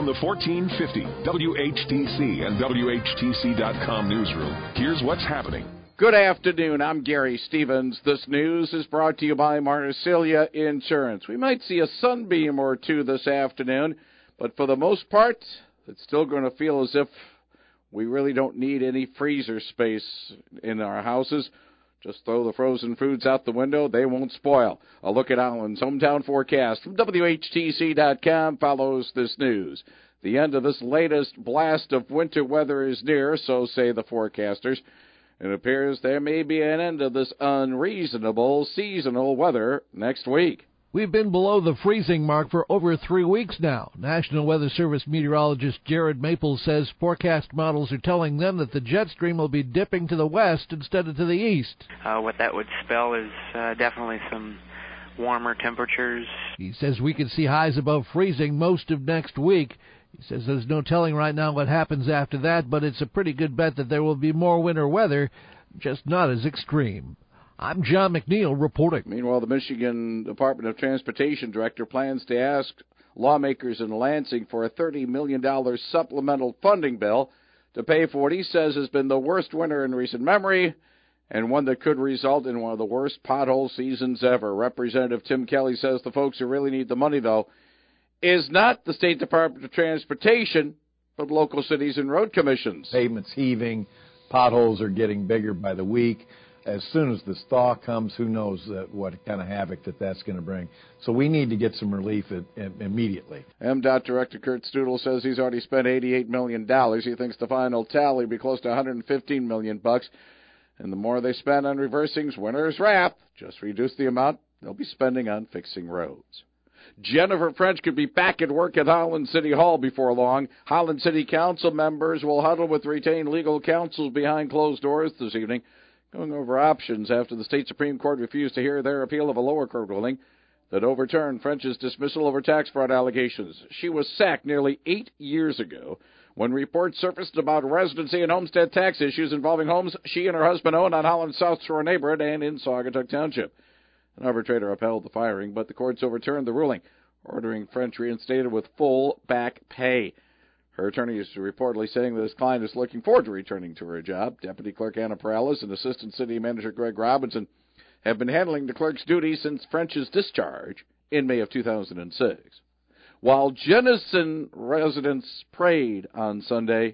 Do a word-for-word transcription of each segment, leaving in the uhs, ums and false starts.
From the fourteen fifty W H T C and W H T C dot com newsroom, here's what's happening. Good afternoon. I'm Gary Stevens. This news is brought to you by Marsilia Insurance. We might see a sunbeam or two this afternoon, but for the most part, it's still going to feel as if we really don't need any freezer space in our houses. Just throw the frozen foods out the window. They won't spoil. A look at Allen's hometown forecast from W H T C dot com follows this news. The end of this latest blast of winter weather is near, so say the forecasters. It appears there may be an end of this unreasonable seasonal weather next week. We've been below the freezing mark for over three weeks now. National Weather Service meteorologist Jared Maples says forecast models are telling them that the jet stream will be dipping to the west instead of to the east. Uh, what that would spell is uh, definitely some warmer temperatures. He says we could see highs above freezing most of next week. He says there's no telling right now what happens after that, but it's a pretty good bet that there will be more winter weather, just not as extreme. I'm John McNeil reporting. Meanwhile, the Michigan Department of Transportation director plans to ask lawmakers in Lansing for a thirty million dollars supplemental funding bill to pay for what he says has been the worst winter in recent memory and one that could result in one of the worst pothole seasons ever. Representative Tim Kelly says the folks who really need the money, though, is not the State Department of Transportation, but local cities and road commissions. Pavements heaving, potholes are getting bigger by the week. As soon as this thaw comes, who knows uh, what kind of havoc that that's going to bring. So we need to get some relief at, at, immediately. M DOT Director Kurt Studel says he's already spent eighty-eight million dollars. He thinks the final tally will be close to one hundred fifteen million dollars bucks. And the more they spend on reversing winter's wrath, just reduce the amount they'll be spending on fixing roads. Jennifer French could be back at work at Holland City Hall before long. Holland City Council members will huddle with retained legal counsel behind closed doors this evening, going over options after the state Supreme Court refused to hear their appeal of a lower court ruling that overturned French's dismissal over tax fraud allegations. She was sacked nearly eight years ago when reports surfaced about residency and homestead tax issues involving homes she and her husband owned on Holland's South Shore neighborhood and in Saugatuck Township. An arbitrator upheld the firing, but the courts overturned the ruling, ordering French reinstated with full back pay. Her attorney is reportedly saying that his client is looking forward to returning to her job. Deputy Clerk Anna Perales and Assistant City Manager Greg Robinson have been handling the clerk's duties since French's discharge in May of two thousand six. While Jenison residents prayed on Sunday,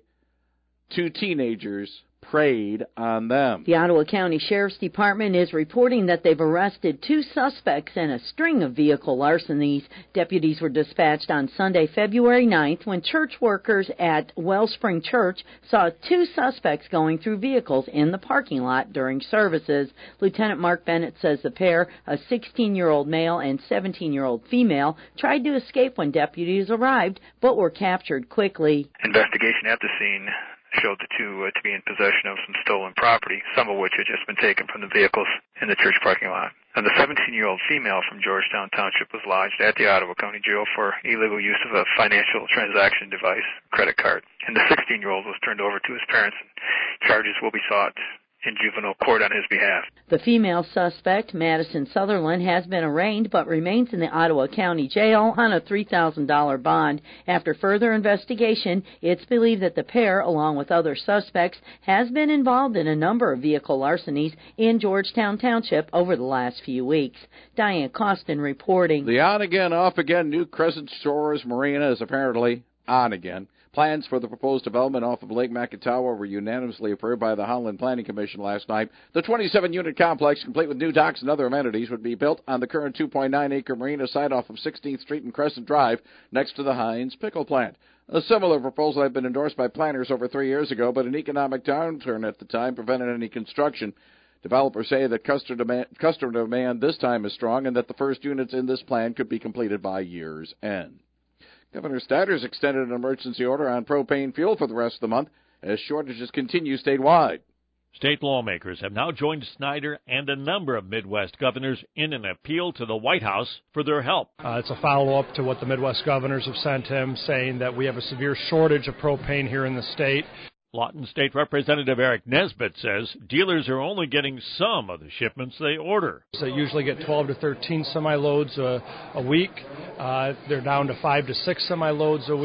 two teenagers preyed on them. The Ottawa County Sheriff's Department is reporting that they've arrested two suspects in a string of vehicle larcenies. Deputies were dispatched on Sunday, February ninth, when church workers at Wellspring Church saw two suspects going through vehicles in the parking lot during services. Lieutenant Mark Bennett says the pair, a sixteen-year-old male and seventeen-year-old female, tried to escape when deputies arrived, but were captured quickly. Investigation at the scene showed the two uh, to be in possession of some stolen property, some of which had just been taken from the vehicles in the church parking lot. And the seventeen-year-old female from Georgetown Township was lodged at the Ottawa County Jail for illegal use of a financial transaction device, credit card. And the sixteen-year-old was turned over to his parents, and charges will be sought in juvenile court on his behalf. The female suspect, Madison Sutherland, has been arraigned but remains in the Ottawa County Jail on a three thousand dollars bond. After further investigation, it's believed that the pair, along with other suspects, has been involved in a number of vehicle larcenies in Georgetown Township over the last few weeks. Diane Costin reporting. The on-again, off-again New Crescent Shores Marina is apparently on again. Plans for the proposed development off of Lake Makatawa were unanimously approved by the Holland Planning Commission last night. The twenty-seven unit complex, complete with new docks and other amenities, would be built on the current two point nine acre marina site off of sixteenth Street and Crescent Drive next to the Heinz Pickle Plant. A similar proposal had been endorsed by planners over three years ago, but an economic downturn at the time prevented any construction. Developers say that customer demand, customer demand this time is strong and that the first units in this plan could be completed by year's end. Governor Snyder's extended an emergency order on propane fuel for the rest of the month as shortages continue statewide. State lawmakers have now joined Snyder and a number of Midwest governors in an appeal to the White House for their help. Uh, it's a follow-up to what the Midwest governors have sent him, saying that we have a severe shortage of propane here in the state. Lawton State Representative Eric Nesbitt says dealers are only getting some of the shipments they order. So they usually get twelve to thirteen semi-loads a, a week. Uh, they're down to five to six semi-loads a week.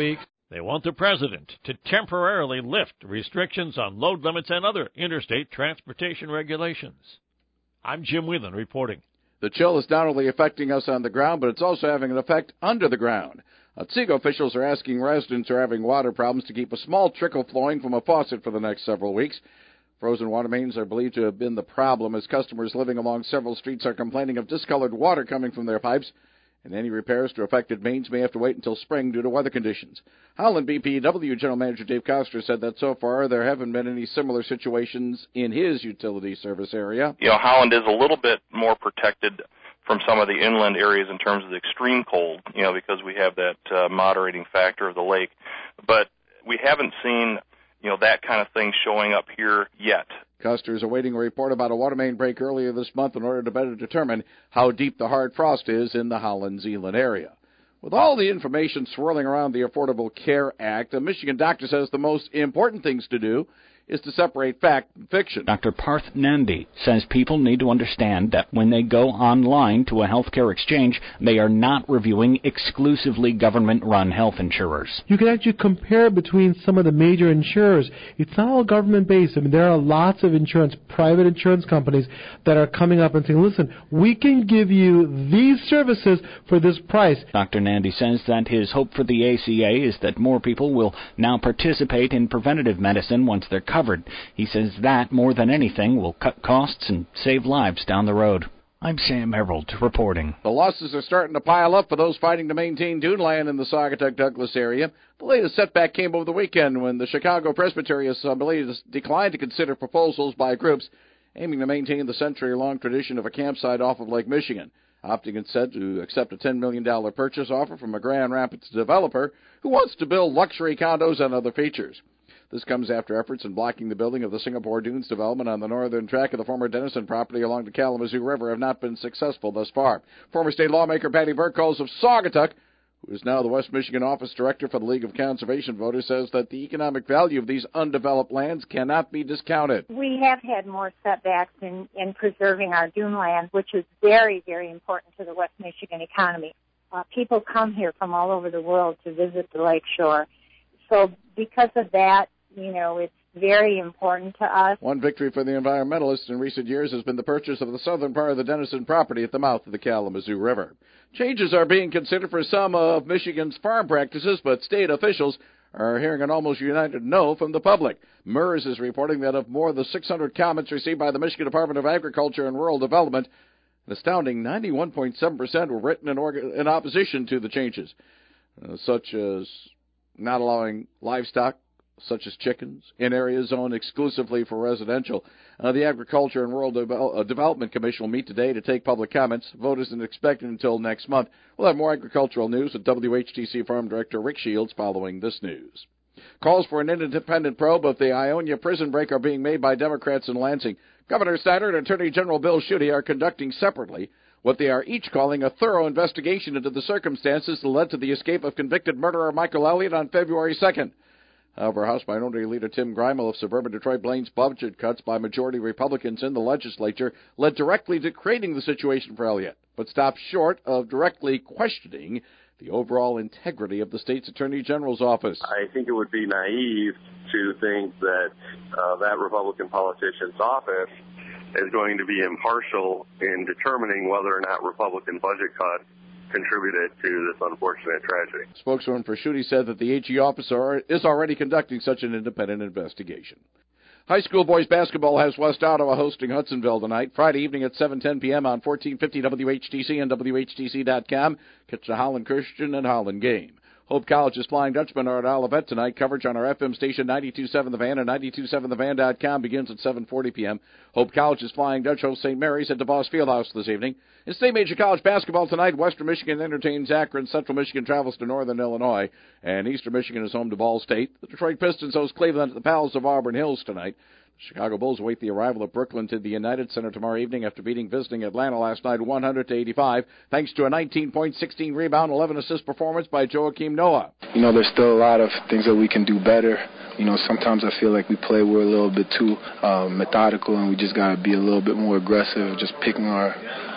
They want the president to temporarily lift restrictions on load limits and other interstate transportation regulations. I'm Jim Whelan reporting. The chill is not only affecting us on the ground, but it's also having an effect under the ground. Otsego officials are asking residents who are having water problems to keep a small trickle flowing from a faucet for the next several weeks. Frozen water mains are believed to have been the problem, as customers living along several streets are complaining of discolored water coming from their pipes, and any repairs to affected mains may have to wait until spring due to weather conditions. Holland B P W General Manager Dave Koster said that so far there haven't been any similar situations in his utility service area. You know, Holland is a little bit more protected from some of the inland areas in terms of the extreme cold, you know, because we have that uh, moderating factor of the lake. But we haven't seen, you know, that kind of thing showing up here yet. Custer is awaiting a report about a water main break earlier this month in order to better determine how deep the hard frost is in the Holland-Zeeland area. With all the information swirling around the Affordable Care Act, a Michigan doctor says the most important things to do is to separate fact from fiction. Doctor Parth Nandi says people need to understand that when they go online to a healthcare exchange, they are not reviewing exclusively government-run health insurers. You can actually compare between some of the major insurers. It's not all government-based. I mean, there are lots of insurance, private insurance companies that are coming up and saying, listen, we can give you these services for this price. Doctor Nandi says that his hope for the A C A is that more people will now participate in preventative medicine once they're covered. He says that, more than anything, will cut costs and save lives down the road. I'm Sam Herold reporting. The losses are starting to pile up for those fighting to maintain dune land in the Saugatuck-Douglas area. The latest setback came over the weekend when the Chicago Presbyterian Assembly declined to consider proposals by groups aiming to maintain the century-long tradition of a campsite off of Lake Michigan, opting instead to accept a ten million dollars purchase offer from a Grand Rapids developer who wants to build luxury condos and other features. This comes after efforts in blocking the building of the Singapore Dunes development on the northern track of the former Denison property along the Kalamazoo River have not been successful thus far. Former state lawmaker Patty Burkholz of Saugatuck, who is now the West Michigan office director for the League of Conservation Voters, says that the economic value of these undeveloped lands cannot be discounted. We have had more setbacks in, in preserving our dune land, which is very, very important to the West Michigan economy. Uh, people come here from all over the world to visit the lakeshore. So because of that, you know, it's very important to us. One victory for the environmentalists in recent years has been the purchase of the southern part of the Denison property at the mouth of the Kalamazoo River. Changes are being considered for some of Michigan's farm practices, but state officials are hearing an almost united no from the public. MERS is reporting that of more than six hundred comments received by the Michigan Department of Agriculture and Rural Development, an astounding ninety-one point seven percent were written in, orga- in opposition to the changes, uh, such as not allowing livestock, such as chickens, in areas zoned exclusively for residential. Uh, the Agriculture and Rural De- uh, Development Commission will meet today to take public comments. Vote isn't expected until next month. We'll have more agricultural news with W H T C Farm Director Rick Shields following this news. Calls for an independent probe of the Ionia prison break are being made by Democrats in Lansing. Governor Snyder and Attorney General Bill Schuette are conducting separately what they are each calling a thorough investigation into the circumstances that led to the escape of convicted murderer Michael Elliott on February second. However, House Minority Leader Tim Greimel of suburban Detroit blames budget cuts by majority Republicans in the legislature led directly to creating the situation for Elliott, but stopped short of directly questioning the overall integrity of the state's Attorney General's office. I think it would be naive to think that uh, that Republican politician's office is going to be impartial in determining whether or not Republican budget cuts contributed to this unfortunate tragedy. Spokeswoman for Schuette said that the A G office is already conducting such an independent investigation. High school boys basketball has West Ottawa hosting Hudsonville tonight, Friday evening at seven ten p.m. on fourteen fifty W H T C and W H T C dot com. Catch the Holland Christian and Holland game. Hope College's Flying Dutchman are at Olivet tonight. Coverage on our F M station ninety-two point seven The Van and ninety-two point seven the van dot com begins at seven forty p.m. Hope College's Flying Dutch hosts Saint Mary's at DeVos Fieldhouse this evening. In State Major College basketball tonight, Western Michigan entertains Akron, Central Michigan travels to Northern Illinois, and Eastern Michigan is home to Ball State. The Detroit Pistons host Cleveland at the Palace of Auburn Hills tonight. The Chicago Bulls await the arrival of Brooklyn to the United Center tomorrow evening after beating visiting Atlanta last night one hundred to eighty-five, thanks to a nineteen point, sixteen rebound, eleven assist performance by Joakim Noah. You know, there's still a lot of things that we can do better. You know, sometimes I feel like we play, we're a little bit too um, methodical, and we just got to be a little bit more aggressive, just picking our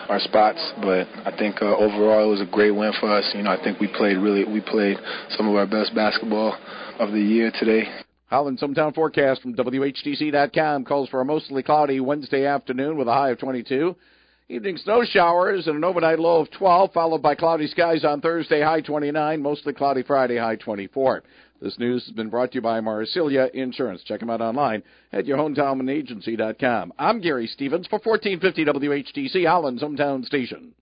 our spots. But I think uh, overall it was a great win for us. You know, I think we played really, we played some of our best basketball of the year today. Holland's hometown forecast from W H T C dot com calls for a mostly cloudy Wednesday afternoon with a high of twenty-two. Evening snow showers and an overnight low of twelve, followed by cloudy skies on Thursday, high twenty-nine. Mostly cloudy Friday, high twenty-four. This news has been brought to you by Marsilia Insurance. Check them out online at your hometown agency dot com. I'm Gary Stevens for fourteen fifty W H T C, Holland's hometown station.